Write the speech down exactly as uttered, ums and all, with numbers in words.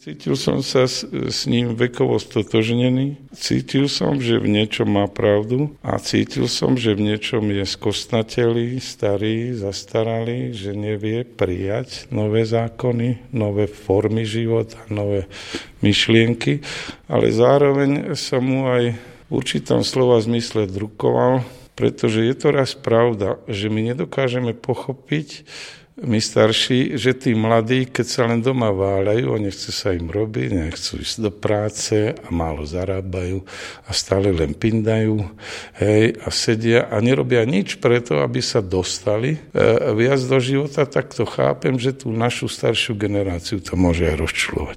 Cítil som sa s, s ním vekovo stotožnený, cítil som, že v niečom má pravdu a cítil som, že v niečom je skostnatelý, starý, zastaralý, že nevie prijať nové zákony, nové formy života, nové myšlienky, ale zároveň som mu aj v určitom slova zmysle drukoval, pretože je to raz pravda, že my nedokážeme pochopiť, my starší, že tí mladí, keď sa len doma váľajú a nechce sa im robiť, nechcú ísť do práce a málo zarábajú a stále len pindajú, hej, a sedia a nerobia nič preto, aby sa dostali e, viac do života, tak to chápem, že tú našu staršiu generáciu to môže aj rozčulovať.